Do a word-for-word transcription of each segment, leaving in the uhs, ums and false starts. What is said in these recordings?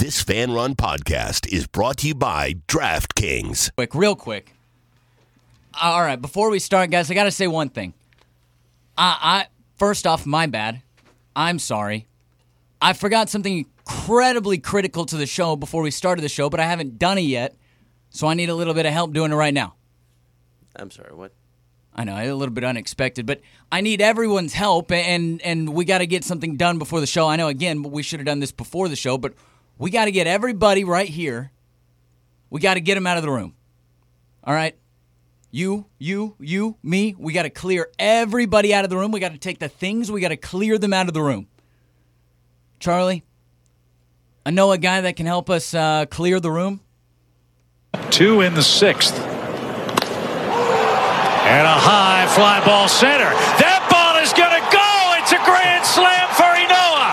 This Fan Run podcast is brought to you by DraftKings. Quick, real quick. All right, before we start, guys, I got to say one thing. I, I first off, my bad. I'm sorry. I forgot something incredibly critical to the show before we started the show, but I haven't done it yet, so I need a little bit of help doing it right now. I'm sorry, what? I know, a little bit unexpected, but I need everyone's help, and, and we got to get something done before the show. I know, again, we should have done this before the show, but we got to get everybody right here. We got to get them out of the room. All right? You, you, you, me, we got to clear everybody out of the room. We got to take the things, we got to clear them out of the room. Charlie, I know a guy that can help us uh, clear the room. Two in the sixth. And a high fly ball center. That ball is going to go. It's a grand slam for Inoa.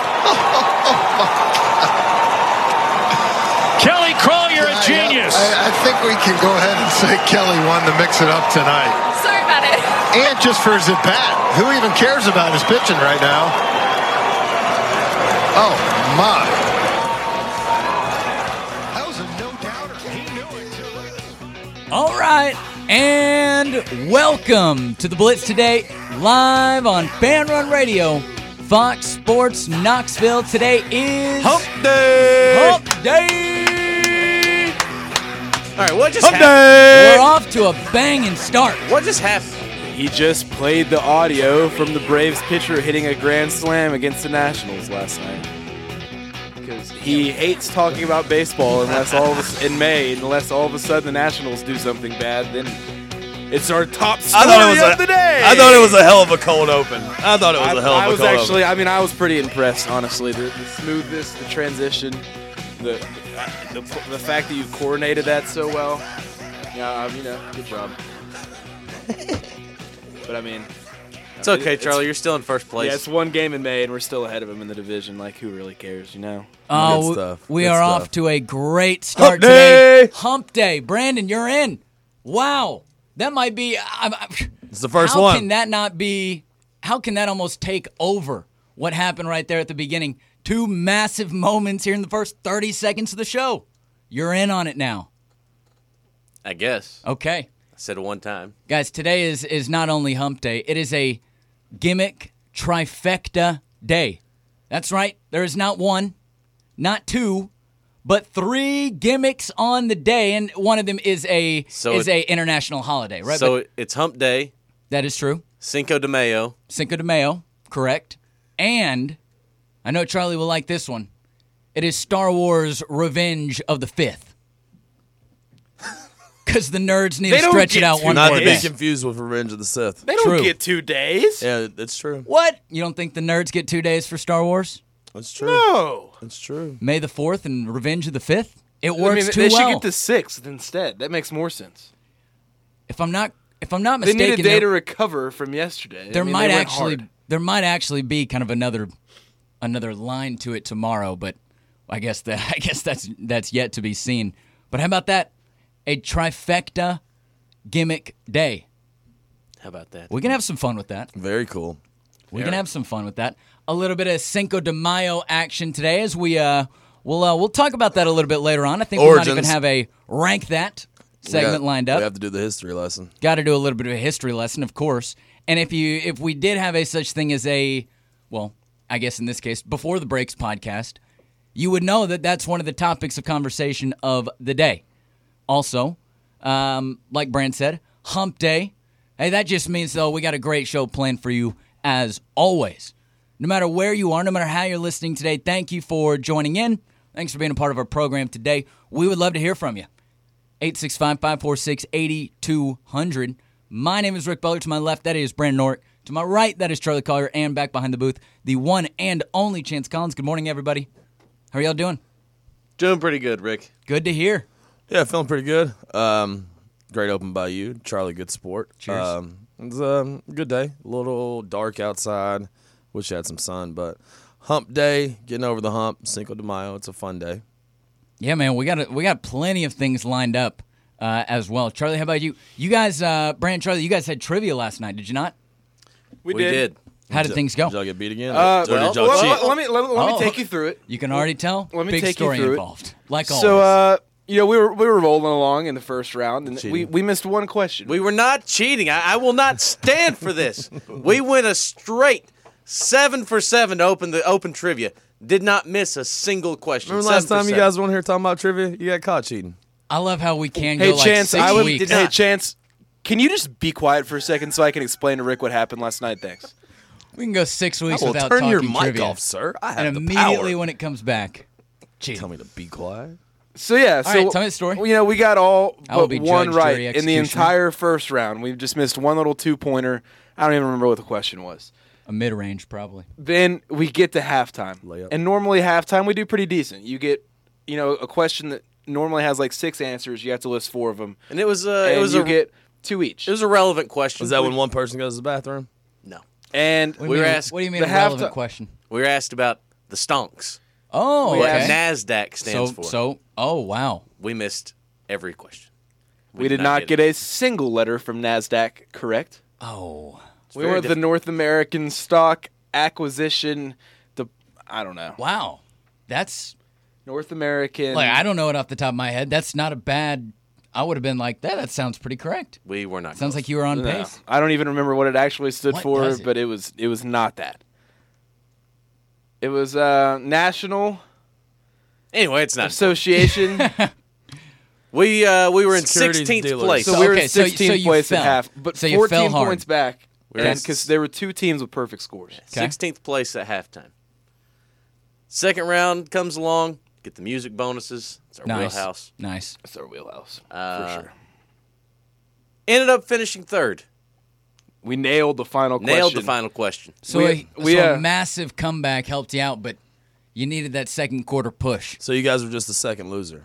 Kelly Collier, a genius. I, I think we can go ahead and say Kelly won to mix it up tonight. Sorry about it. And just for his at-bat. Who even cares about his pitching right now? Oh, my. That was a no-doubter. He knew it. All right. And welcome to the Blitz Today, live on Fan Run Radio, Fox Sports Knoxville. Today is Hump Day! Hump Day! All right, what just Hump happened? Day! We're off to a banging start. What just happened? He just played the audio from the Braves pitcher hitting a grand slam against the Nationals last night. Because he hates talking about baseball unless all of a, in May, unless all of a sudden the Nationals do something bad. Then it's our top story I thought it was of a, the day. I thought it was a hell of a cold open. I thought it was I, a hell of I a was cold actually, open. I mean, I was pretty impressed, honestly. The, the smoothness, the transition, the, the the fact that you coordinated that so well. Yeah, um, you know, good job. But I mean, It's okay, it's- Charlie. You're still in first place. yeah, it's one game in May, and we're still ahead of him in the division. Like, who really cares, you know? Oh, Good stuff. we Good are stuff. off to a great start Hump today. Day! Hump Day. Brandon, you're in. Wow. That might be. I, I, It's the first how one. can that not be? How can that almost take over what happened right there at the beginning? Two massive moments here in the first thirty seconds of the show. You're in on it now. I guess. Okay. I said it one time. Guys, today is, is not only Hump Day, it is a gimmick trifecta day. That's right. There is not one, not two, but three gimmicks on the day, and one of them is a So is it- a international holiday, right? So But it's Hump Day, that is true. Cinco de Mayo. Cinco de Mayo, correct. And I know Charlie will like this one. It is Star Wars Revenge of the Fifth. Because the nerds need They to don't stretch it get out to one Not more to day. be confused with Revenge of the Sith. They don't True. get two days. Yeah, it's true. What? You don't think the nerds get two days for Star Wars? It's true. No. It's true. May the fourth and Revenge of the Fifth? It I works mean, too they well. should get the sixth instead. That makes more sense. If I'm not if I'm not They mistaken, need a day there, to recover from yesterday. there I mean, might they went actually hard. there might actually be kind of another another line to it tomorrow, but I guess that I guess that's that's yet to be seen. But how about that? A trifecta gimmick day. How about that? We can have some fun with that. Very cool. We can have some fun with that. A little bit of Cinco de Mayo action today as we uh we'll uh, we'll talk about that a little bit later on. I think we might even Origins. have a rank that segment We got- lined up. We have to do the history lesson. Got to do a little bit of a history lesson, of course. And if you if we did have a such thing as a, well, I guess in this case, Before the Breaks podcast, you would know that that's one of the topics of conversation of the day. Also, um, like Brand said, Hump Day. Hey, that just means, though, we got a great show planned for you as always. No matter where you are, no matter how you're listening today, thank you for joining in. Thanks for being a part of our program today. We would love to hear from you. eight six five, five four six, eight two zero zero. My name is Rick Butler. To my left, that is Brandon Norick. To my right, that is Charlie Collier. And back behind the booth, the one and only Chance Collins. Good morning, everybody. How are y'all doing? Doing pretty good, Rick. Good to hear. Yeah, feeling pretty good. Um, great open by you, Charlie. Good sport. Cheers. Um, it was um, a good day. A little dark outside. Wish I had some sun, but Hump Day, getting over the hump. Cinco de Mayo. It's a fun day. Yeah, man, we got a, we got plenty of things lined up uh, as well. Charlie, how about you? You guys, uh, Brandon, Charlie, you guys had trivia last night, did you not? We, We did. did. How did things go? Did y'all get beat again? Uh, or did well, y'all well, cheat? let, let me let, let me Oh. take you through it. You can already tell. Let me Big take you story through it. involved. Like always. So, uh, you know, we were we were rolling along in the first round, and we, Cheating. we missed one question. We were not cheating. I, I will not stand for this. We went a straight seven for seven to open the open trivia. Did not miss a single question. Remember last Seven for time you seven. guys were on here talking about trivia? You got caught cheating. I love how we can Hey, go like Chance, six I would. weeks. Hey, Chance, can you just be quiet for a second so I can explain to Rick what happened last night? Thanks. We can go six weeks I will without turn talking your mic trivia. off, sir. I have and the immediately power. when it comes back, cheating. Tell me to be quiet. So yeah, so right, tell me the story. You know, we got all I will but be one judge, right jury, in the executioner. entire first round. We've just missed one little two pointer. I don't even remember what the question was. A mid-range, probably. Then we get to halftime, Layup. and normally halftime we do pretty decent. You get, you know, a question that normally has like six answers. You have to list four of them, And it was uh, and it was you a get two each. it was a relevant question. Was that we, when one person goes to the bathroom? No. and What do you We were mean, asked- what do you mean the a relevant halfti- question? We were asked about the stonks. Oh, We What okay. NASDAQ stands so, for. so, oh, wow. we missed every question. we did not get a single letter from NASDAQ correct. Oh, We very were the difficult. North American Stock Acquisition. The I don't know wow. That's, North American. like, I don't know it off the top of my head. That's not a bad, I would have been like, that, that sounds pretty correct. We were not. Sounds close. like you were on No. pace. I don't even remember what it actually stood What for, does it? but it was it was not that. It was uh, National Anyway, it's not. Association. We uh, we were in Securities sixteenth dealers. place. so So, we were okay, in so you- so sixteenth you place fell. at half, but So you fell fourteen hard. points back, We're in because there were two teams with perfect scores. Okay. sixteenth place at halftime. Second round comes along. Get the music bonuses. It's our Nice. wheelhouse. Nice. That's our wheelhouse Uh, for sure. Ended up finishing third. We nailed the final question. Nailed the final question. So, We- a, we, so a uh, massive comeback helped you out, but you needed that second quarter push. So you guys were just the second loser.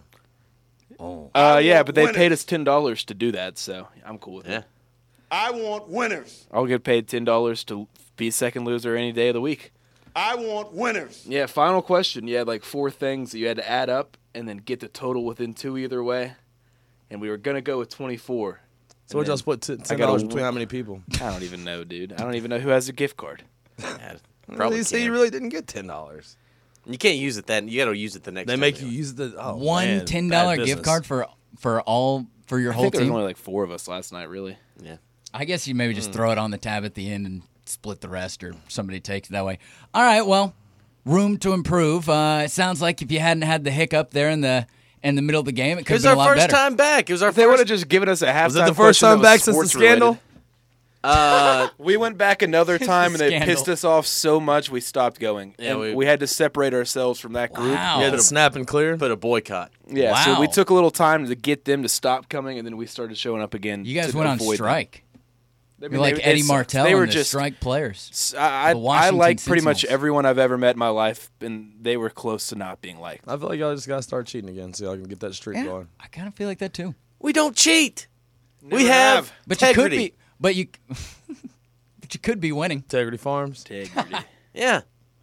Uh, yeah, but they paid us ten dollars to do that, so I'm cool with Yeah. it. I want winners. I'll get paid ten dollars to be second loser any day of the week. I want winners. Yeah, final question. You had like four things that you had to add up and then get the total within two either way. And we were going to go with twenty-four. So what And y'all then split t- I ten got a dollars between w- how many people? I don't even know, dude. I don't even know who has a gift card. Yeah, Probably probably you say can. you really didn't get ten dollars. You can't use it then. You got to use it the next They time make you anyway. use the oh, One man, ten bad dollar gift business. card for for all for your I whole think there was team. only like four of us last night, really. Yeah. I guess you maybe just Hmm. throw it on the tab at the end and split the rest, or somebody takes it that way. All right, well, room to improve. Uh, it sounds like if you hadn't had the hiccup there in the in the middle of the game, it It could have was been our a lot first better. time back. It was our If they would have first. just given us a halftime Was it the first question time that was back since the sports related. scandal? Uh, We went back another time and they Scandal. pissed us off so much we stopped going. Yeah, and we- we, had to separate ourselves from that group. Wow. Yeah, the snap and clear. put a boycott. Yeah, so Wow. we took a little time to get them to stop coming, and then we started showing up again. You guys to went on avoid them. strike. I mean, You're like they- Eddie they- Martell They were and the just strike players. I, I, the I Washington like pretty much Sentinels. everyone I've ever met in my life, and they were close to not being liked. I feel like y'all just gotta start cheating again so y'all can get that streak Yeah, going. I kind of feel like that too. We don't cheat. we Never have, have. But integrity. you could be. But you. but you could be winning. Integrity Farms. Integrity. Yeah.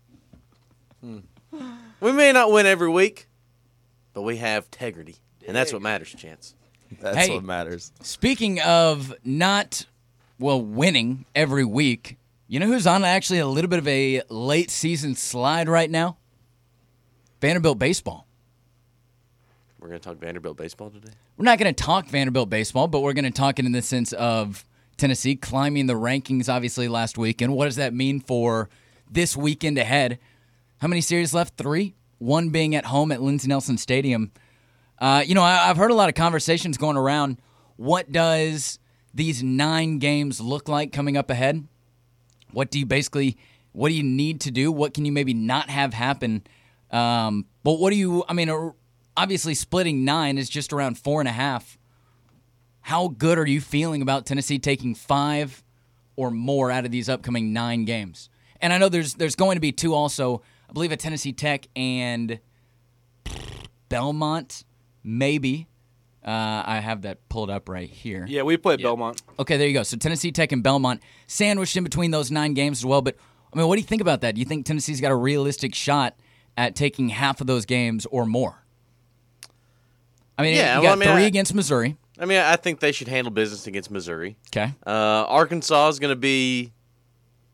We may not win every week, but we have integrity, and that's what matters, Chance. That's Hey. what matters. Speaking of not, well, winning every week, you know who's on actually a little bit of a late season slide right now? Vanderbilt baseball. We're going to talk Vanderbilt baseball today. We're not going to talk Vanderbilt baseball, but we're going to talk it in the sense of Tennessee climbing the rankings, obviously, last week. And what does that mean for this weekend ahead? How many series left? Three. One being at home at Lindsey Nelson Stadium. Uh, you know, I, I've heard a lot of conversations going around. What does these nine games look like coming up ahead? What do you basically, what do you need to do? What can you maybe not have happen? Um, but what do you, I mean, uh, obviously splitting nine is just around four and a half. How good are you feeling about Tennessee taking five or more out of these upcoming nine games? And I know there's there's going to be two also, I believe at Tennessee Tech and Belmont, maybe. Uh, I have that pulled up right here. Yeah, we played Belmont. Okay, there you go. So Tennessee Tech and Belmont sandwiched in between those nine games as well. But, I mean, what do you think about that? Do you think Tennessee's got a realistic shot at taking half of those games or more? I mean, Yeah, you well, got I mean, three I- against Missouri. I mean, I think they should handle business against Missouri. Okay. Uh, Arkansas is going to be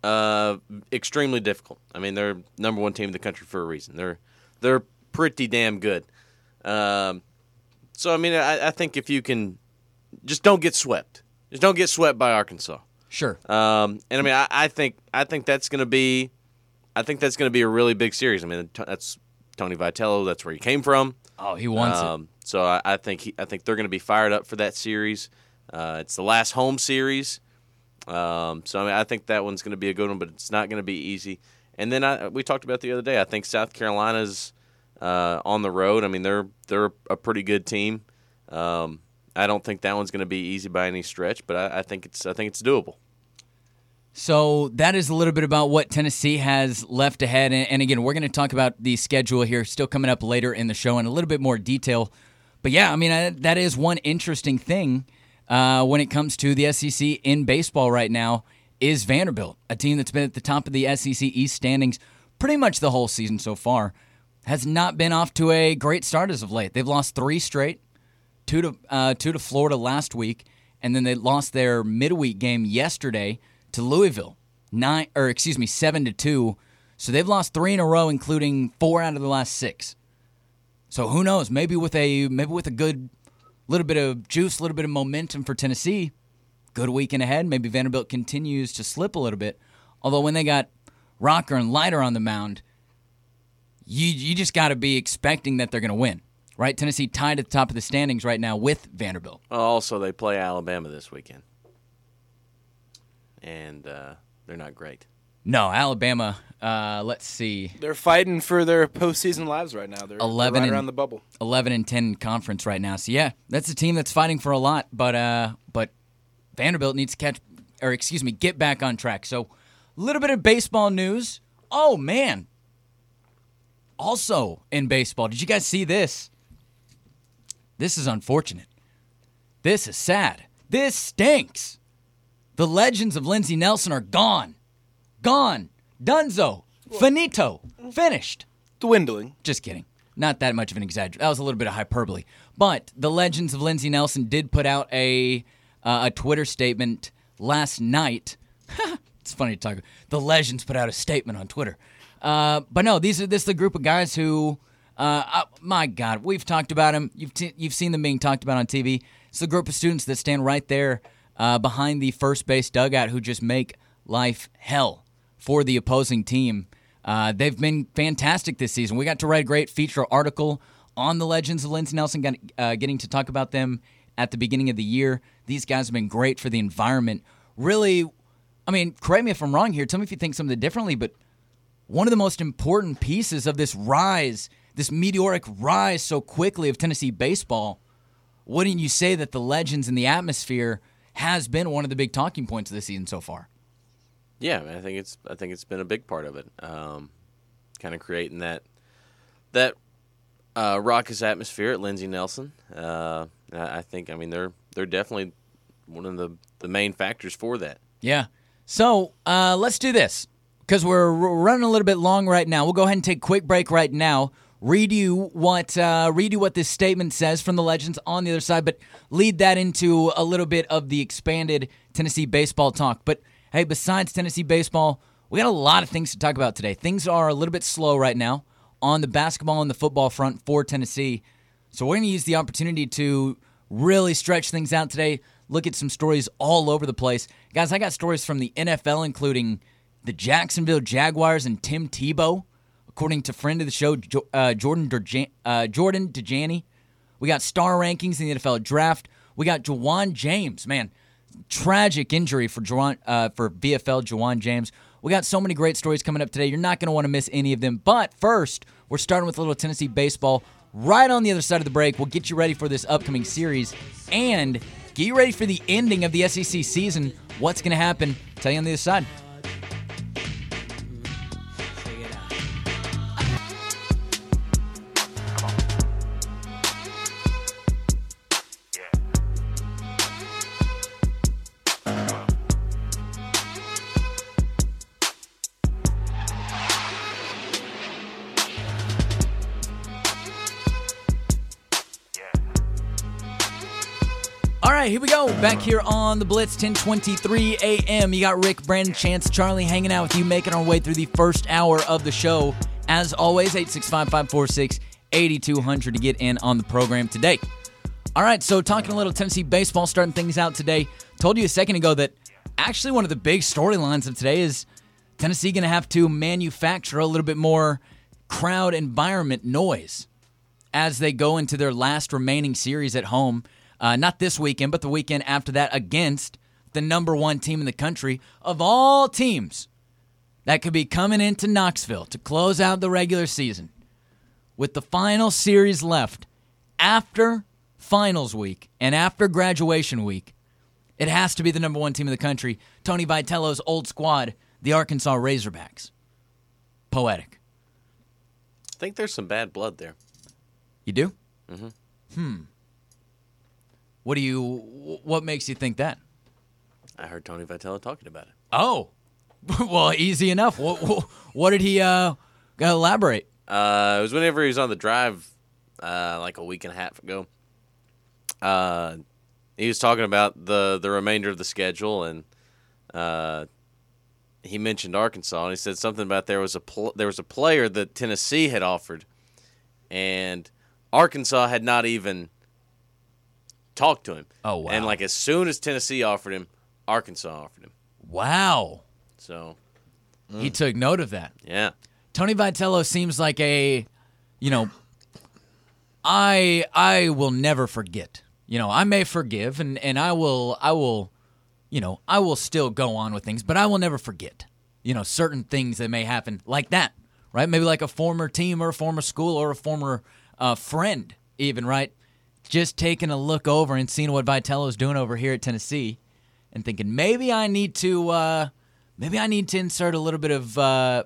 uh, extremely difficult. I mean, they're number one team in the country for a reason. They're they're pretty damn good. Um, so I mean, I, I think if you can, just don't get swept. Just don't get swept by Arkansas. Sure. Um, and I mean, I, I think I think that's going to be, I think that's going to be a really big series. I mean, that's Tony Vitello. That's where he came from. Oh, he wants um, it. So I, I think he, I think they're going to be fired up for that series. Uh, it's the last home series. Um, so I mean, I think that one's going to be a good one, but it's not going to be easy. And then I, we talked about the other day. I think South Carolina's uh, on the road. I mean, they're they're a pretty good team. Um, I don't think that one's going to be easy by any stretch, but I, I think it's I think it's doable. So that is a little bit about what Tennessee has left ahead. And, and again, we're going to talk about the schedule here, still coming up later in the show in a little bit more detail. But yeah, I mean, I, that is one interesting thing uh, when it comes to the S E C in baseball right now is Vanderbilt, a team that's been at the top of the S E C East standings pretty much the whole season so far, has not been off to a great start as of late. They've lost three straight, two to uh, two to Florida last week, and then they lost their midweek game yesterday to Louisville, nine or excuse me, seven to two. So they've lost three in a row, including four out of the last six. So who knows? Maybe with a maybe with a good little bit of juice, a little bit of momentum for Tennessee, good weekend ahead. Maybe Vanderbilt continues to slip a little bit. Although when they got Rocker and Leiter on the mound, you you just got to be expecting that they're going to win, right? Tennessee tied at the top of the standings right now with Vanderbilt. Also, they play Alabama this weekend, and uh, they're not great. No, Alabama. Uh, let's see. They're fighting for their postseason lives right now. They're, eleven they're right and, around the bubble. Eleven and ten conference right now. So yeah, that's a team that's fighting for a lot. But uh, but Vanderbilt needs to catch, or excuse me, get back on track. So a little bit of baseball news. Oh man. Also in baseball, did you guys see this? This is unfortunate. This is sad. This stinks. The legends of Lindsey Nelson are gone. Gone. Dunzo. Finito. Finished. Dwindling. Just kidding. Not that much of an exaggeration. That was a little bit of hyperbole. But the legends of Lindsey Nelson did put out a uh, a Twitter statement last night. It's funny to talk about. The legends put out a statement on Twitter. Uh, but no, these are this is the group of guys who, uh, uh, my God, we've talked about them. You've t- you've seen them being talked about on T V. It's a group of students that stand right there uh, behind the first base dugout who just make life hell for the opposing team. Uh, they've been fantastic this season. We got to write a great feature article on the legends of Lindsey Nelson, got, uh, getting to talk about them at the beginning of the year. These guys have been great for the environment. Really, I mean, correct me if I'm wrong here. Tell me if you think something differently, but one of the most important pieces of this rise, this meteoric rise so quickly of Tennessee baseball, wouldn't you say that the legends and the atmosphere has been one of the big talking points of the season so far? Yeah, I, mean, I think it's I think it's been a big part of it, um, kind of creating that that uh, raucous atmosphere at Lindsey Nelson. Uh, I think I mean they're they're definitely one of the, the main factors for that. Yeah. So uh, let's do this because we're running a little bit long right now. We'll go ahead and take a quick break right now. Read you what uh, read you what this statement says from the legends on the other side, but lead that into a little bit of the expanded Tennessee baseball talk. But hey, besides Tennessee baseball, we got a lot of things to talk about today. Things are a little bit slow right now on the basketball and the football front for Tennessee. So we're going to use the opportunity to really stretch things out today, look at some stories all over the place. Guys, I got stories from the N F L, including the Jacksonville Jaguars and Tim Tebow, according to friend of the show, uh, Jordan Durjan- uh, Jordan DeJani. We got star rankings in the N F L draft. We got Jawan James, man. Tragic injury for Jawan, uh, for V F L Jawan James. We got so many great stories coming up today. You're not going to want to miss any of them. But first, we're starting with a little Tennessee baseball. Right on the other side of the break, we'll get you ready for this upcoming series and get you ready for the ending of the S E C season. What's going to happen? Tell you on the other side. All right, here we go. Back here on the Blitz, ten twenty-three a.m. You got Rick, Brandon, Chance, Charlie hanging out with you, making our way through the first hour of the show. As always, eight six five, five four six, eight two zero zero to get in on the program today. All right, so talking a little Tennessee baseball, starting things out today. Told you a second ago that actually one of the big storylines of today is Tennessee going to have to manufacture a little bit more crowd environment noise as they go into their last remaining series at home. Uh, not this weekend, but the weekend after that against the number one team in the country of all teams that could be coming into Knoxville to close out the regular season. With the final series left after finals week and after graduation week, it has to be the number one team in the country, Tony Vitello's old squad, the Arkansas Razorbacks. Poetic. I think there's some bad blood there. You do? Mm-hmm. Hmm. What do you? What makes you think that? I heard Tony Vitello talking about it. Oh, well, easy enough. What, what, what did he uh, elaborate? Uh, it was whenever he was on the drive, uh, like a week and a half ago. Uh, he was talking about the the remainder of the schedule, and uh, he mentioned Arkansas, and he said something about there was a pl- there was a player that Tennessee had offered, and Arkansas had not even talked to him. Oh, wow. And like as soon as Tennessee offered him, Arkansas offered him. Wow. So mm. he took note of that. Yeah. Tony Vitello seems like a, you know, I I will never forget. You know, I may forgive and, and I will I will, you know, I will still go on with things, but I will never forget. You know, certain things that may happen like that, right? Maybe like a former team or a former school or a former uh, friend even, right? Just taking a look over and seeing what Vitello's doing over here at Tennessee and thinking maybe I need to uh, maybe I need to insert a little bit of uh,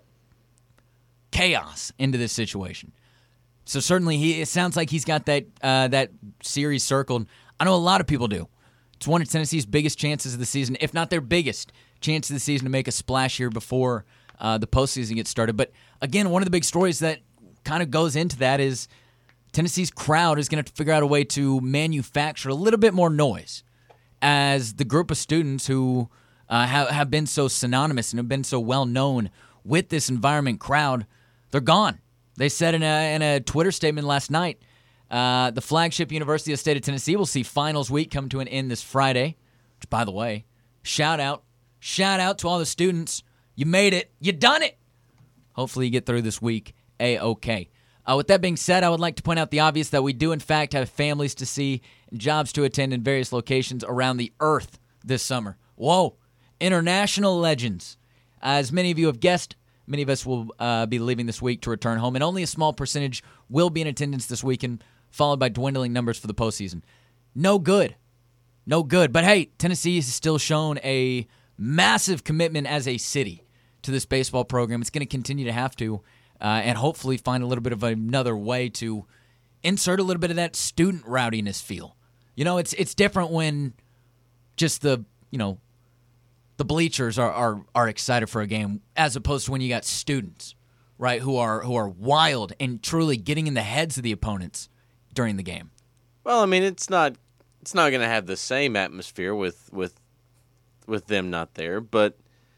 chaos into this situation. So certainly he it sounds like he's got that uh, that series circled. I know a lot of people do. It's one of Tennessee's biggest chances of the season, if not their biggest chance of the season to make a splash here before uh, the postseason gets started. But again, one of the big stories that kind of goes into that is Tennessee's crowd is going to have to figure out a way to manufacture a little bit more noise as the group of students who uh, have, have been so synonymous and have been so well known with this environment crowd, they're gone. They said in a, in a Twitter statement last night, uh, the flagship University of the State of Tennessee will see finals week come to an end this Friday, which, by the way, shout out, shout out to all the students. You made it. You done it. Hopefully you get through this week A-okay. Uh, with that being said, I would like to point out the obvious that we do, in fact, have families to see and jobs to attend in various locations around the earth this summer. Whoa. International legends. As many of you have guessed, many of us will uh, be leaving this week to return home, and only a small percentage will be in attendance this weekend, followed by dwindling numbers for the postseason. No good. No good. But hey, Tennessee has still shown a massive commitment as a city to this baseball program. It's going to continue to have to. Uh, and hopefully find a little bit of another way to insert a little bit of that student rowdiness feel. You know, it's it's different when just the, you know, the bleachers are, are, are excited for a game as opposed to when you got students, right, who are who are wild and truly getting in the heads of the opponents during the game. Well, I mean, it's not it's not going to have the same atmosphere with with with them not there, but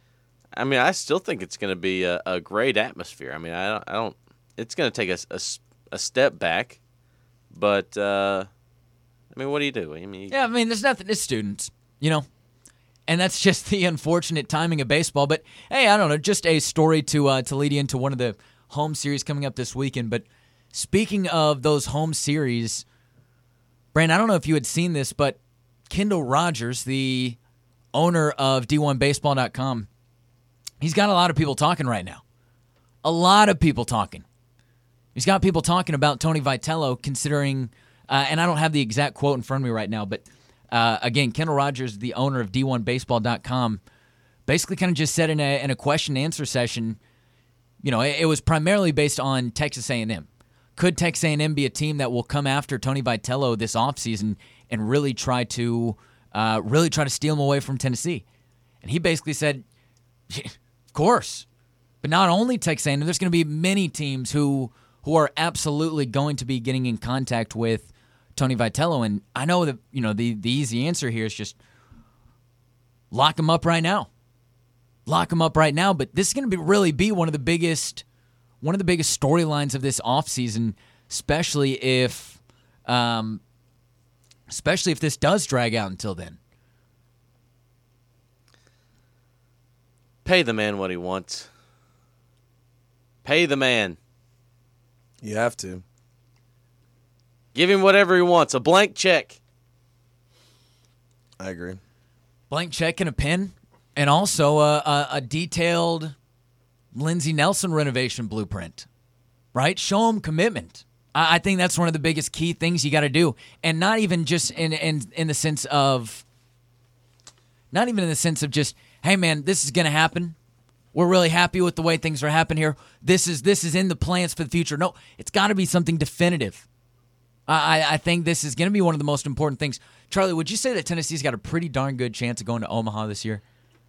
I mean, I still think it's going to be a, a great atmosphere. I mean, I don't, I don't it's going to take a, a, a step back, but, uh, I mean, what do you do? I mean, yeah, I mean, there's nothing, it's students, you know, and that's just the unfortunate timing of baseball. But, hey, I don't know, just a story to uh, to lead you into one of the home series coming up this weekend. But speaking of those home series, Brandon, I don't know if you had seen this, but Kendall Rogers, the owner of D one baseball dot com, he's got a lot of people talking right now. A lot of people talking. He's got people talking about Tony Vitello considering, uh, and I don't have the exact quote in front of me right now, but uh, again, Kendall Rogers, the owner of D one baseball dot com, basically kind of just said in a, in a question and answer session, you know, it, it was primarily based on Texas A and M. Could Texas A and M be a team that will come after Tony Vitello this offseason and really try to uh, really try to steal him away from Tennessee? And he basically said, of course. But not only Texas A and M, there's going to be many teams who who are absolutely going to be getting in contact with Tony Vitello. And I know that, you know, the, the easy answer here is just lock him up right now. Lock him up right now. But this is going to be really be one of the biggest one of the biggest storylines of this offseason, especially if um, especially if this does drag out until then. Pay the man what he wants. Pay the man. You have to. Give him whatever he wants. A blank check. I agree. Blank check and a pen, and also a, a, a detailed Lindsey Nelson renovation blueprint, right? Show him commitment. I, I think that's one of the biggest key things you got to do, and not even just in, in in the sense of, not even in the sense of just, hey man, this is going to happen. We're really happy with the way things are happening here. This is this is in the plans for the future. No, it's got to be something definitive. I, I think this is going to be one of the most important things. Charlie, would you say that Tennessee's got a pretty darn good chance of going to Omaha this year?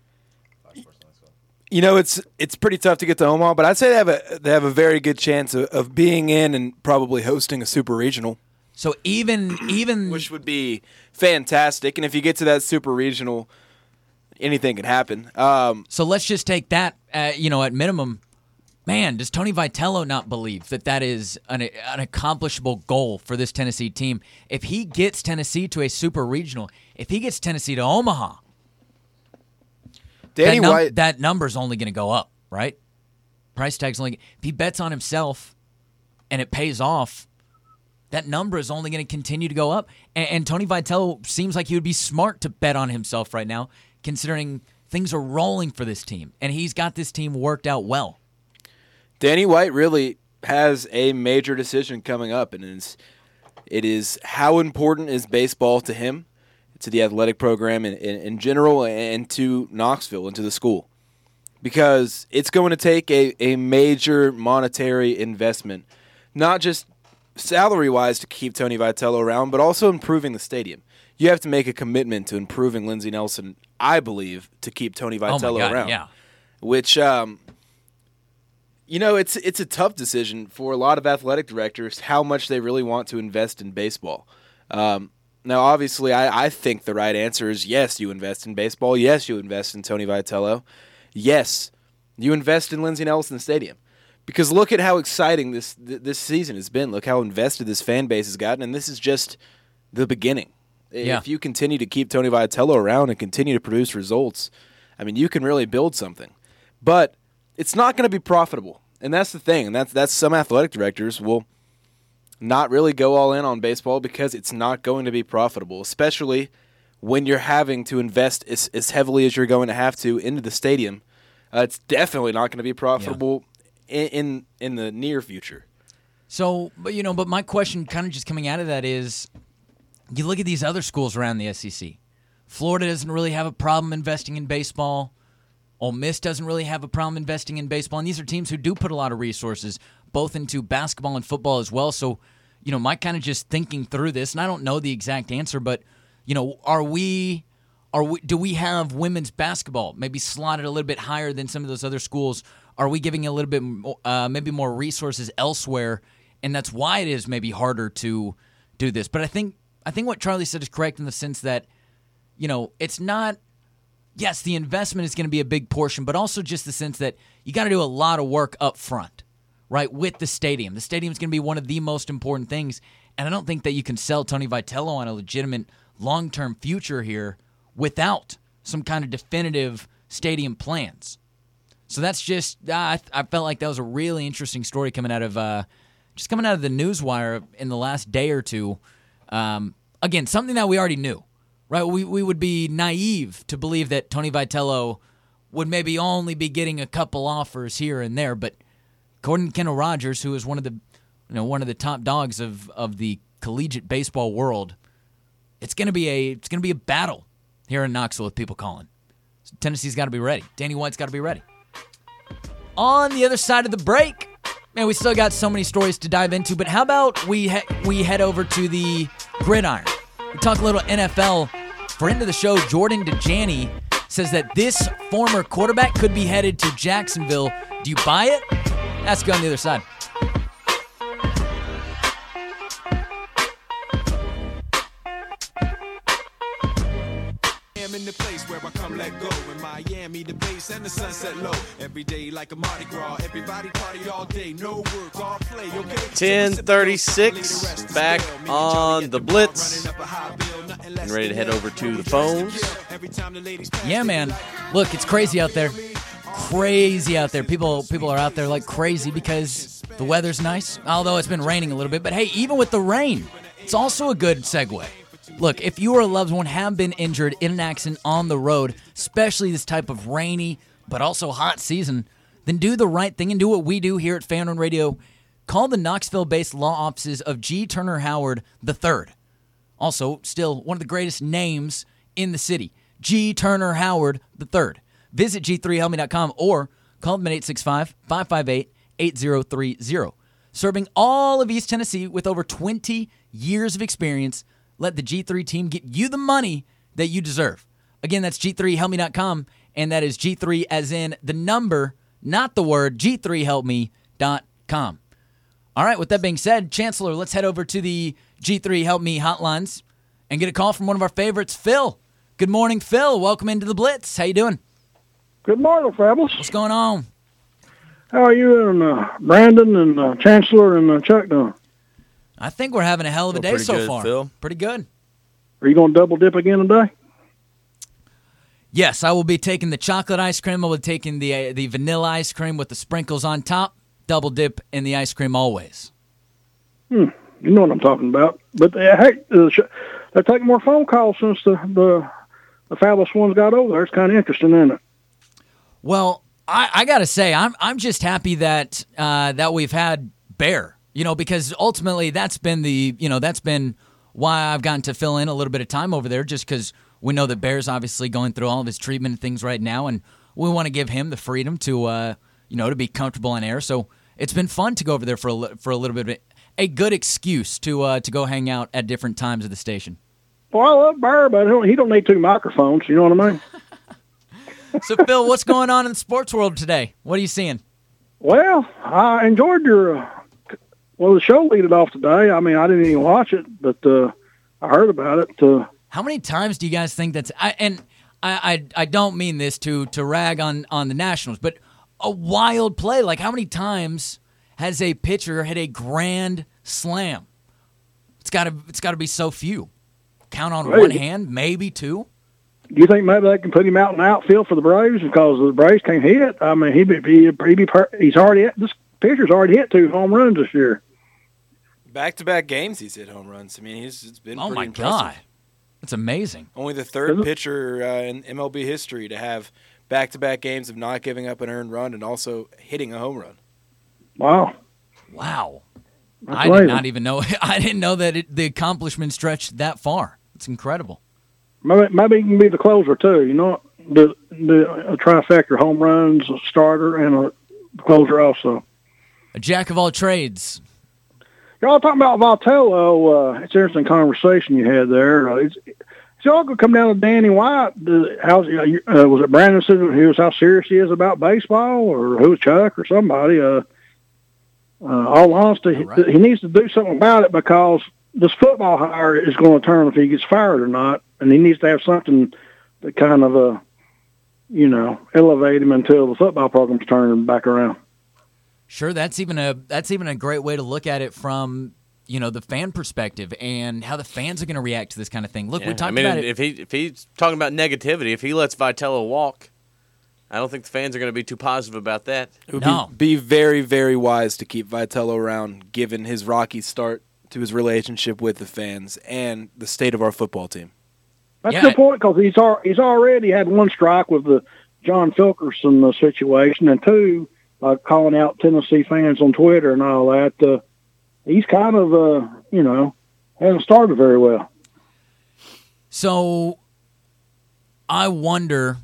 You know, it's it's pretty tough to get to Omaha, but I'd say they have a they have a very good chance of, of being in and probably hosting a super regional. So even even which would be fantastic. And if you get to that super regional, anything can happen. Um, so let's just take that. Uh, you know, at minimum. Man, does Tony Vitello not believe that that is an, an accomplishable goal for this Tennessee team? If he gets Tennessee to a super regional, if he gets Tennessee to Omaha, Danny that, num- White, that number's only going to go up, right? Price tag's only. If he bets on himself and it pays off, that number is only going to continue to go up. And, and Tony Vitello seems like he would be smart to bet on himself right now, considering things are rolling for this team, and he's got this team worked out well. Danny White really has a major decision coming up, and it's, it is how important is baseball to him, to the athletic program in, in, in general, and to Knoxville and to the school. Because it's going to take a, a major monetary investment, not just salary-wise to keep Tony Vitello around, but also improving the stadium. You have to make a commitment to improving Lindsey Nelson, I believe, to keep Tony Vitello oh my God, around. Yeah. Which, um, you know, it's it's a tough decision for a lot of athletic directors how much they really want to invest in baseball. Um, now, obviously, I, I think the right answer is yes, you invest in baseball. Yes, you invest in Tony Vitello. Yes, you invest in Lindsey Nelson Stadium. Because look at how exciting this this season has been. Look how invested this fan base has gotten, and this is just the beginning. Yeah. If you continue to keep Tony Vitello around and continue to produce results, I mean, you can really build something. But it's not going to be profitable, and that's the thing. And that's that's some athletic directors will not really go all in on baseball because it's not going to be profitable, especially when you're having to invest as, as heavily as you're going to have to into the stadium. Uh, it's definitely not going to be profitable yeah. in, in in the near future. So, but you know, but my question, kind of just coming out of that, is you look at these other schools around the S E C. Florida doesn't really have a problem investing in baseball. Ole Miss doesn't really have a problem investing in baseball. And these are teams who do put a lot of resources, both into basketball and football as well. So, you know, my kind of just thinking through this, and I don't know the exact answer, but, you know, are we, are we, do we have women's basketball maybe slotted a little bit higher than some of those other schools? Are we giving a little bit, uh, maybe more resources elsewhere? And that's why it is maybe harder to do this. But I think, I think what Charlie said is correct in the sense that, you know, it's not, yes, the investment is going to be a big portion, but also just the sense that you got to do a lot of work up front, right, with the stadium. The stadium is going to be one of the most important things, and I don't think that you can sell Tony Vitello on a legitimate long-term future here without some kind of definitive stadium plans. So that's just, I, I felt like that was a really interesting story coming out of, uh, just coming out of the newswire in the last day or two. Um, again, something that we already knew. Right, we we would be naive to believe that Tony Vitello would maybe only be getting a couple offers here and there, but according to Kendall Rogers, who is one of the you know one of the top dogs of, of the collegiate baseball world, it's gonna be a it's gonna be a battle here in Knoxville with people calling. So Tennessee's got to be ready. Danny White's got to be ready. On the other side of the break, man, we still got so many stories to dive into, but how about we he- we head over to the gridiron? We talk a little N F L. Friend of the show, Jordan DeJani, says that this former quarterback could be headed to Jacksonville. Do you buy it? Ask you on the other side. I'm in the place where I come let go. In Miami, the bass and the sunset low. Every day like a Mardi Gras. Everybody party all day. No work, all play, okay? ten thirty-six, back on the Blitz. And ready to head over to the phones. Yeah, man. Look, it's crazy out there. Crazy out there. People people are out there like crazy because the weather's nice, although it's been raining a little bit. But hey, even with the rain, it's also a good segue. Look, if you or a loved one have been injured in an accident on the road, especially this type of rainy but also hot season, then do the right thing and do what we do here at Fan Run Radio. Call the Knoxville-based law offices of G. Turner Howard the third. Also, still one of the greatest names in the city, G. Turner Howard the third. Visit G three help me dot com or call them at eight six five, five five eight, eight zero three zero. Serving all of East Tennessee with over twenty years of experience, let the G three team get you the money that you deserve. Again, that's G three help me dot com, and that is G three as in the number, not the word, G three help me dot com. All right, with that being said, Chancellor, let's head over to the G three Help Me hotlines and get a call from one of our favorites, Phil. Good morning, Phil. Welcome into the Blitz. How you doing? Good morning, Fabulous. What's going on? How are you and uh, Brandon and uh, Chancellor and uh, Chuck doing? I think we're having a hell of a Feel day pretty so good, far. Phil. Pretty good. Are you going to double dip again today? Yes, I will be taking the chocolate ice cream. I will be taking the uh, the vanilla ice cream with the sprinkles on top. Double dip in the ice cream always. Hmm. You know what I'm talking about. But uh, hey, uh, sh- they're taking more phone calls since the the, the Fabulous ones got over there. It's kind of interesting, isn't it? Well, I, I got to say, I'm I'm just happy that uh, that we've had Bear, you know, because ultimately that's been the, you know, that's been why I've gotten to fill in a little bit of time over there, just because we know that Bear's obviously going through all of his treatment and things right now, and we want to give him the freedom to, uh, you know, to be comfortable on air. So it's been fun to go over there for a, li- for a little bit of it. A good excuse to uh, to go hang out at different times of the station. Well, I love Bear, but he don't, he don't need two microphones. You know what I mean? So, Phil, what's going on in the sports world today? What are you seeing? Well, I enjoyed your uh, well the show leaded off today. I mean, I didn't even watch it, but uh, I heard about it. Uh, How many times do you guys think that's? I, and I, I I don't mean this to to rag on on the Nationals, but a wild play. Like, how many times has a pitcher hit a grand slam? It's got to it's got to be so few. Count on Right. one hand, maybe two. do you think maybe they can put him out in the outfield for the Braves because the Braves can't hit? I mean, he be he he be per, he's already hit, this pitcher's already hit two home runs this year. Back-to-back games he's hit home runs. I mean, he's it's been Oh pretty my impressive. God, that's amazing. Only the third pitcher uh, in M L B history to have back-to-back games of not giving up an earned run and also hitting a home run. Wow. Wow. That's I did amazing. not even know. I didn't know that it, the accomplishment stretched that far. It's incredible. Maybe, maybe he can be the closer too. You know, the the a trifecta: home runs, a starter, and a closer also. A jack of all trades. Y'all talking about Vitello? Uh, it's an interesting conversation you had there. Uh, it's, it's all going to come down to Danny White. The, how's uh, was it Brandon said he was how serious he is about baseball, or who was Chuck or somebody? Uh, uh, all honesty, he, right. he needs to do something about it because this football hire is going to turn if he gets fired or not, and he needs to have something that kind of uh, you know, elevate him until the football program's turning back around. Sure, that's even a that's even a great way to look at it from, you know, the fan perspective and how the fans are going to react to this kind of thing. Look, Yeah, we talked I mean, about it. if he if he's talking about negativity, if he lets Vitello walk, I don't think the fans are going to be too positive about that. It would No. be, be very, very wise to keep Vitello around, given his rocky start to his relationship with the fans and the state of our football team. That's Yeah. a good point because he's al- he's already had one strike with the John Filkerson uh, situation, and two, uh, calling out Tennessee fans on Twitter and all that. Uh, he's kind of, uh, you know, hasn't started very well. So, I wonder.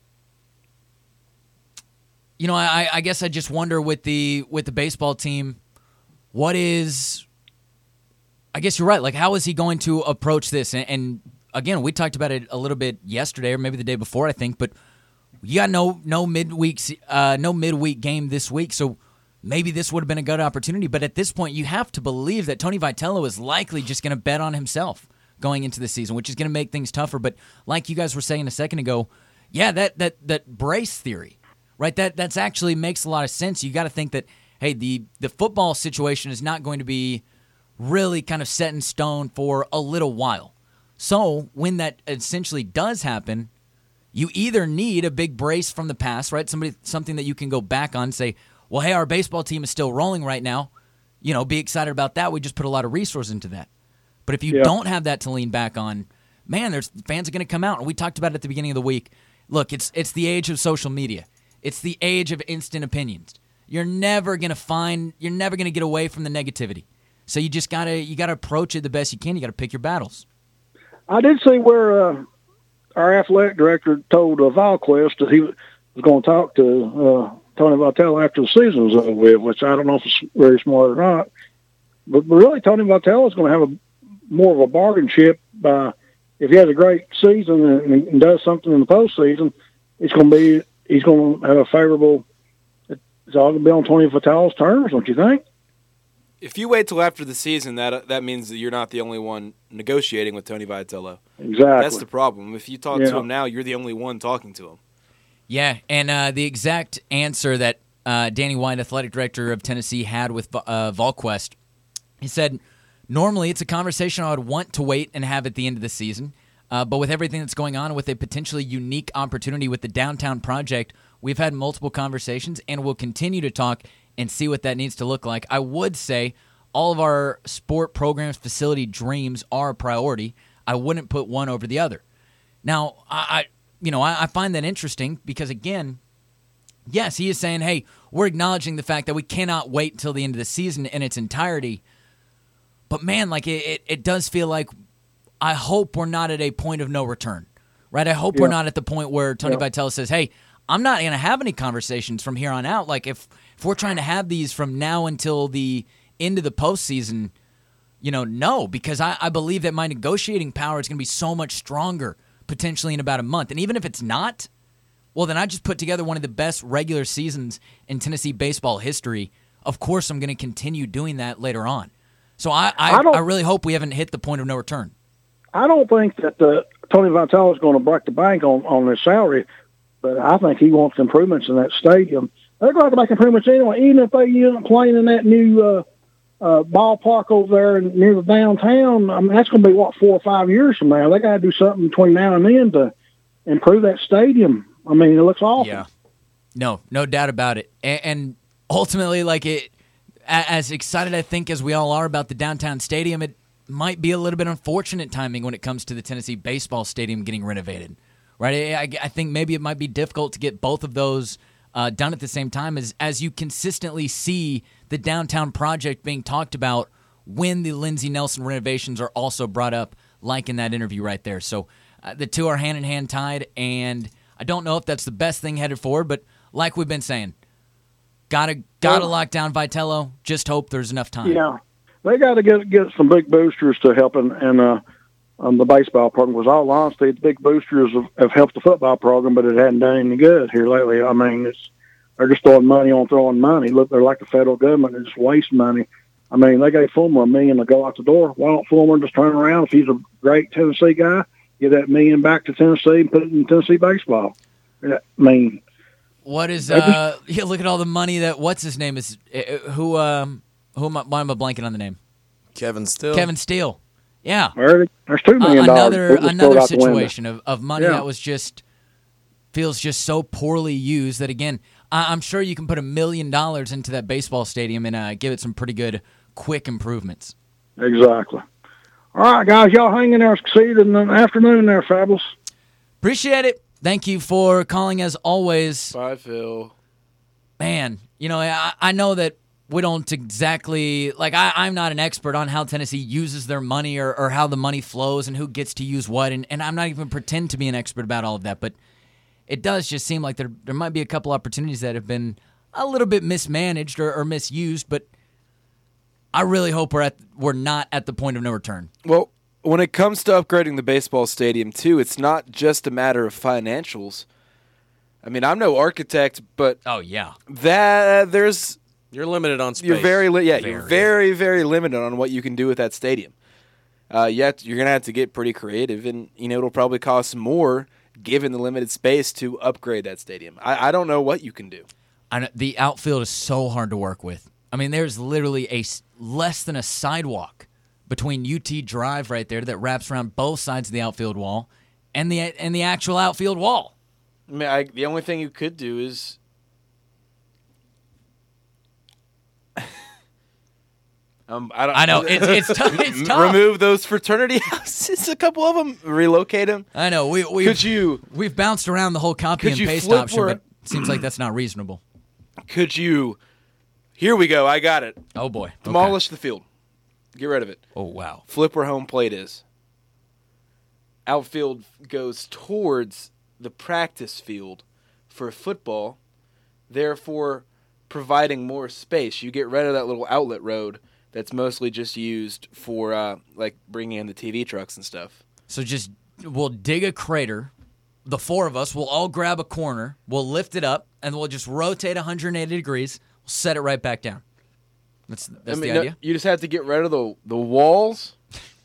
You know, I, I guess I just wonder with the with the baseball team, what is. I guess you're right. Like, how is he going to approach this? And, and again, we talked about it a little bit yesterday, or maybe the day before, I think. But you got no no midweek uh, no midweek game this week, so maybe this would have been a good opportunity. But at this point, you have to believe that Tony Vitello is likely just going to bet on himself going into the season, which is going to make things tougher. But like you guys were saying a second ago, yeah, that that that brace theory, right? That that's actually makes a lot of sense. You got to think that, hey, the the football situation is not going to be really kind of set in stone for a little while. So when that essentially does happen, you either need a big brace from the past, right? Somebody, something that you can go back on and say, well, hey, our baseball team is still rolling right now. You know, be excited about that. We just put a lot of resources into that. But if you Yeah. don't have that to lean back on, man, there's fans are going to come out. And we talked about it at the beginning of the week. Look, it's it's the age of social media. It's the age of instant opinions. You're never going to find, you're never going to get away from the negativity. So you just got to, you got to approach it the best you can. You got to pick your battles. I did see where uh, our athletic director told uh, Valquist that he was going to talk to uh, Tony Vitello after the season was over with, which I don't know if it's very smart or not. But, but really, Tony Vitello is going to have a more of a bargain chip by if he has a great season and, and does something in the postseason. It's going to be he's going to have a favorable. It's all going to be on Tony Vitello's terms, don't you think? If you wait till after the season, that that means that you're not the only one negotiating with Tony Vitello. Exactly. That's the problem. If you talk Yeah. to him now, you're the only one talking to him. Yeah, and uh, the exact answer that uh, Danny White, athletic director of Tennessee, had with uh, Volquest, he said, normally it's a conversation I would want to wait and have at the end of the season, uh, but with everything that's going on, with a potentially unique opportunity with the downtown project, we've had multiple conversations and we'll continue to talk and see what that needs to look like. I would say all of our sport programs, facility dreams are a priority. I wouldn't put one over the other. Now, I, I you know, I, I find that interesting because, again, yes, he is saying, hey, we're acknowledging the fact that we cannot wait until the end of the season in its entirety. But, man, like it, it, it does feel like I hope we're not at a point of no return, right? I hope Yeah. we're not at the point where Tony Yeah. Vitello says, hey, I'm not going to have any conversations from here on out. Like if, if we're trying to have these from now until the end of the postseason, you know, no, because I, I believe that my negotiating power is going to be so much stronger potentially in about a month. And even if it's not, well, then I just put together one of the best regular seasons in Tennessee baseball history. Of course, I'm going to continue doing that later on. So I, I, I don't- I really hope we haven't hit the point of no return. I don't think that uh, Tony Vitello is going to break the bank on, on his salary, but I think he wants improvements in that stadium. They're going to make improvements anyway, even if they end up playing in that new uh, uh, ballpark over there near the downtown. I mean, that's going to be, what, four or five years from now. They got to do something between now and then to improve that stadium. I mean, it looks awful. Yeah. No, no doubt about it. And, and ultimately, like it, a- as excited I think as we all are about the downtown stadium, it might be a little bit unfortunate timing when it comes to the Tennessee baseball stadium getting renovated, right? I, I think maybe it might be difficult to get both of those uh, done at the same time as, as you consistently see the downtown project being talked about when the Lindsey Nelson renovations are also brought up, like in that interview right there. So uh, the two are hand-in-hand tied, and I don't know if that's the best thing headed forward, but like we've been saying, gotta gotta lock down Vitello. Just hope there's enough time. Yeah. They got to get get some big boosters to help in, in uh, on the baseball program. Because all honesty, the big boosters have, have helped the football program, but it hadn't done any good here lately. I mean, it's they're just throwing money on throwing money. Look, they're like the federal government; they're just wasting money. I mean, they gave Fulmer a million to go out the door. Why don't Fulmer just turn around if he's a great Tennessee guy, give that million back to Tennessee and put it in Tennessee baseball? I mean, What is uh? Yeah, look at all the money that what's his name is uh, who um who am I, why am I blanking on the name? Kevin Steele. Kevin Steele. Yeah. there's two million Uh, dollars. another We'll just throw it another out the window. situation of, of money Yeah. that was just feels just so poorly used that again I, I'm sure you can put a million dollars into that baseball stadium and uh, give it some pretty good quick improvements. Exactly. All right, guys, y'all hang in there. See you in the afternoon there, Fabulous. Appreciate it. Thank you for calling as always. Bye, Phil. Man, you know I, I know that we don't exactly like I, I'm not an expert on how Tennessee uses their money or, or how the money flows and who gets to use what, and, and I'm not even pretend to be an expert about all of that, but it does just seem like there there might be a couple opportunities that have been a little bit mismanaged or, or misused, but I really hope we're at we're not at the point of no return. Well, when it comes to upgrading the baseball stadium, too, it's not just a matter of financials. I mean, I'm no architect, but oh yeah, that there's You're limited on space. you're very li- yeah Very. you're very very limited on what you can do with that stadium. uh, you have to, you're going to have to get pretty creative, and you know it'll probably cost more given the limited space to upgrade that stadium. I, I don't know what you can do. I know, the outfield is so hard to work with. I mean, there's literally a less than a sidewalk between U T Drive right there that wraps around both sides of the outfield wall and the and the actual outfield wall. I mean, I, the only thing you could do is um, I don't. I know it's it's, tough, it's tough. Remove those fraternity houses, a couple of them, relocate them. I know we we could you we've bounced around the whole copy and paste option, but it seems like that's not reasonable. Could you? Here we go. I got it. Oh boy! Demolish okay. the field. Get rid of it. Oh wow! Flip where home plate is. Outfield goes towards the practice field for football, therefore providing more space. You get rid of that little outlet road that's mostly just used for uh, like bringing in the T V trucks and stuff. So just we'll dig a crater. The four of us will all grab a corner. We'll lift it up, and we'll just rotate one hundred eighty degrees. We'll set it right back down. That's that's I mean, the no, idea. You just have to get rid of the the walls.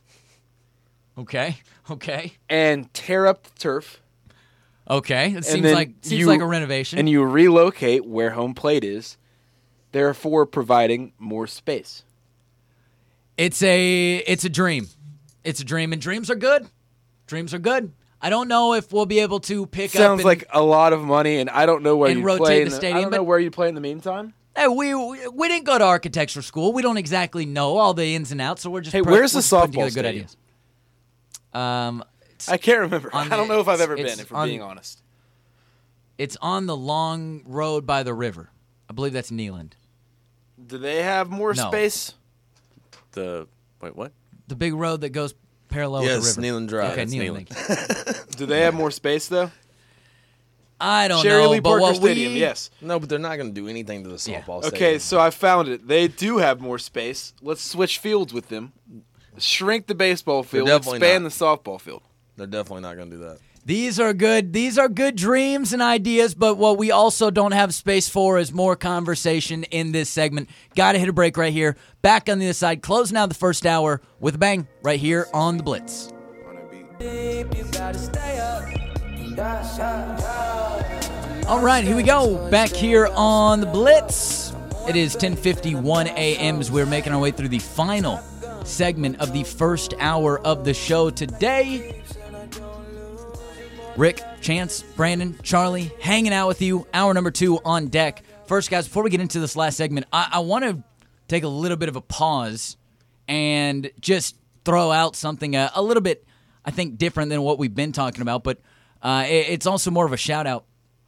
Okay. Okay. And tear up the turf. Okay. It seems like seems you, like a renovation. And you relocate where home plate is, therefore providing more space. It's a it's a dream. It's a dream, and dreams are good. Dreams are good. I don't know if we'll be able to pick Sounds up. Sounds like a lot of money, and I don't know where you play. The stadium, I don't know where you play in the meantime. Hey, we we didn't go to architecture school. We don't exactly know all the ins and outs, so we're just. Hey, pro- where's the softball softball good stadium? ideas. Um, I can't remember. I don't the, know if I've ever been. If we're on, being honest, it's on the long road by the river. I believe that's Neyland. Do they have more no. space? The wait, what? The big road that goes parallel yes, with the river. Neyland Drive. Okay, yes, Neyland. Neyland. Do they have more space though? I don't Sherry know, Lee but Parker what Stadium, we, yes. No, but they're not going to do anything to the softball Yeah. stadium. Okay, so I found it. They do have more space. Let's switch fields with them. Shrink the baseball field. definitely Expand not. the softball field. They're definitely not going to do that. These are good. These are good dreams and ideas, but what we also don't have space for is more conversation in this segment. Got to hit a break right here. Back on the other side, closing out the first hour with a bang right here on the Blitz. All right, here we go. Back here on the Blitz. It is ten fifty-one a.m. as we're making our way through the final segment of the first hour of the show today. Rick, Chance, Brandon, Charlie, hanging out with you. Hour number two on deck. First, guys, before we get into this last segment, I, I want to take a little bit of a pause and just throw out something a, a little bit, I think, different than what we've been talking about, but uh, it, it's also more of a shout-out.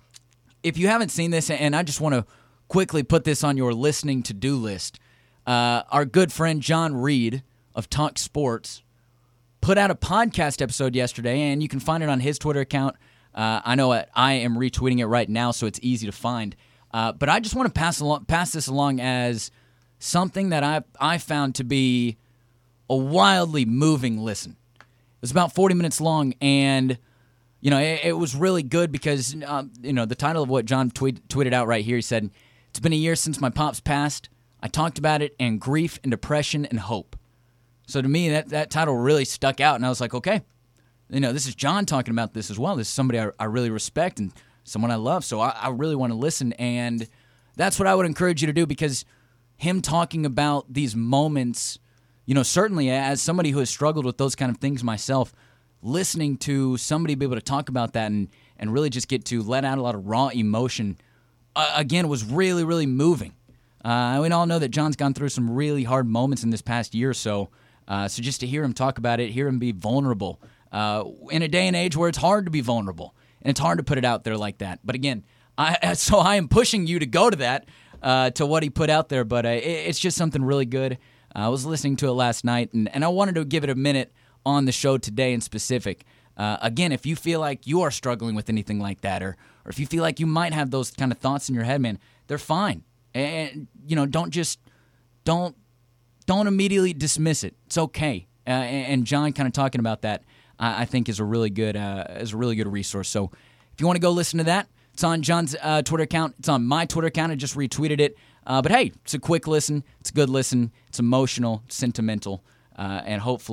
If you haven't seen this, and I just want to quickly put this on your listening to-do list, uh, our good friend John Reed of Talk Sports put out a podcast episode yesterday, and you can find it on his Twitter account. Uh, I know I am retweeting it right now, so it's easy to find. Uh, but I just want to pass along, pass this along as something that I I found to be a wildly moving listen. It was about forty minutes long, and you know it, it was really good because um, you know the title of what John tweet, tweeted out right here. He said, "It's been a year since my pops passed. I talked about it and grief and depression and hope." So to me, that, that title really stuck out, and I was like, okay, you know, this is John talking about this as well. This is somebody I, I really respect and someone I love, so I, I really want to listen, and that's what I would encourage you to do, because him talking about these moments, you know, certainly as somebody who has struggled with those kind of things myself, listening to somebody be able to talk about that and, and really just get to let out a lot of raw emotion, uh, again, was really, really moving. Uh, we all know that John's gone through some really hard moments in this past year or so, uh, so just to hear him talk about it, hear him be vulnerable, uh, in a day and age where it's hard to be vulnerable, and it's hard to put it out there like that. But again, I, so I am pushing you to go to that, uh, to what he put out there, but uh, it, it's just something really good. Uh, I was listening to it last night, and, and I wanted to give it a minute on the show today in specific. Uh, again, if you feel like you are struggling with anything like that, or or if you feel like you might have those kind of thoughts in your head, man, they're fine. And, you know, don't just, don't, don't immediately dismiss it. It's okay. Uh, and John kind of talking about that, I, I think is a really good, uh, is a really good resource. So if you want to go listen to that, it's on John's uh, Twitter account. It's on my Twitter account. I just retweeted it. Uh, but hey, it's a quick listen. It's a good listen. It's emotional, sentimental, uh, and hopefully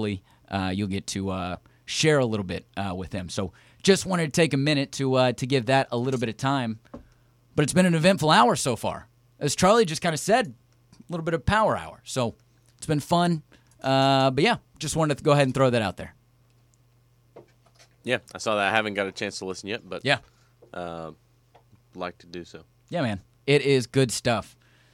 uh, you'll get to uh, share a little bit uh, with them. So just wanted to take a minute to uh, to give that a little bit of time. But it's been an eventful hour so far. As Charlie just kind of said, a little bit of power hour. So it's been fun. Uh, but yeah, just wanted to go ahead and throw that out there. Yeah, I saw that. I haven't got a chance to listen yet, but yeah, uh, like to do so. Yeah, man. It is good stuff.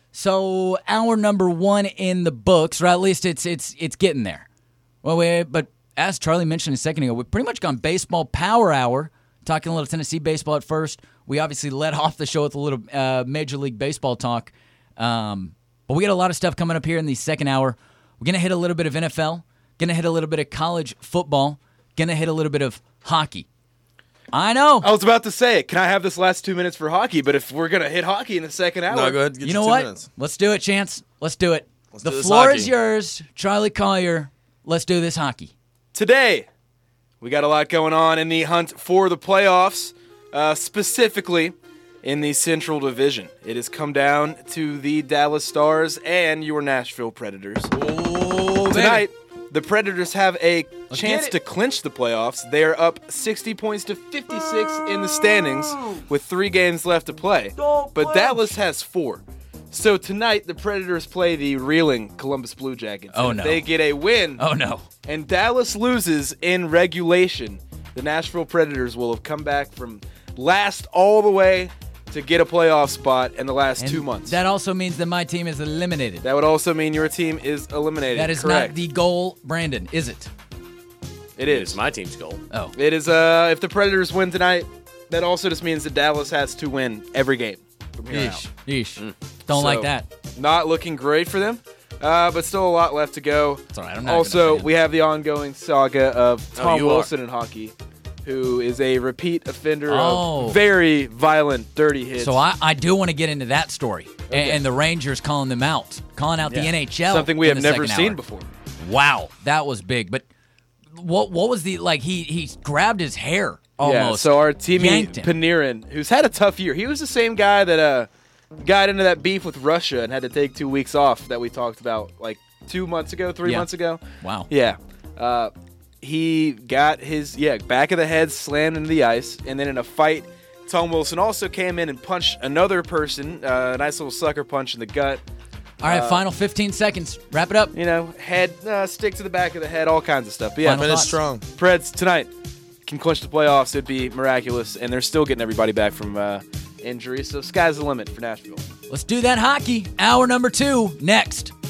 So hour number one in the books, or at least it's it's it's getting there. Well, we, but as Charlie mentioned a second ago, we've pretty much gone baseball power hour, talking a little Tennessee baseball at first. We obviously led off the show with a little uh, Major League Baseball talk. Um, but we got a lot of stuff coming up here in the second hour. We're going to hit a little bit of N F L, going to hit a little bit of college football, going to hit a little bit of hockey. I know. I was about to say it. Can I have this last two minutes for hockey? But if we're going to hit hockey in the second hour. No, go ahead. Get you know two what? Minutes. Let's do it, Chance. Let's do it. Let's the do this floor hockey. is yours, Charlie Collier. Let's do this hockey. Today, we got a lot going on in the hunt for the playoffs, uh, specifically in the Central Division. It has come down to the Dallas Stars and your Nashville Predators. Oh, Tonight, the Predators have a Let's chance get it. to clinch the playoffs. They are up sixty points to fifty-six in the standings with three games left to play. But Dallas has four. So tonight, the Predators play the reeling Columbus Blue Jackets. Oh, And if no. they get a win, Oh, no. and Dallas loses in regulation, the Nashville Predators will have come back from last all the way to get a playoff spot in the last And two months. That also means that my team is eliminated. That would also mean your team is eliminated. That is Correct. not the goal, Brandon, is it? It It is. is my team's goal. Oh. It is. Uh, if the Predators win tonight, that also just means that Dallas has to win every game from here Yeesh. out. Yeesh. Don't So, like that. Not looking great for them, uh, but still a lot left to go. It's all right. I'm not Also, gonna fan. we have the ongoing saga of Oh, Tom you are. Wilson in hockey, who is a repeat offender Oh. of very violent, dirty hits. So I, I do want to get into that story. A- And, the Rangers calling them out. Calling out the Yeah. N H L. Something we in have the never second seen hour. before. Wow. That was big. But what what was the, like, he, he grabbed his hair Yeah, almost. so our teammate yanked him. Panarin, who's had a tough year, he was the same guy that uh, got into that beef with Russia and had to take two weeks off that we talked about like two months ago, three Yeah. months ago. Wow. Yeah. Uh, he got his yeah back of the head slammed into the ice, and then in a fight, Tom Wilson also came in and punched another person, uh, a nice little sucker punch in the gut. All right, final fifteen seconds. Wrap it up. You know, head uh, stick to the back of the head, all kinds of stuff. But yeah, Final Finish thoughts? strong. Preds tonight can clinch the playoffs. It'd be miraculous, and they're still getting everybody back from uh, injury. So sky's the limit for Nashville. Let's do that hockey. Hour number two next.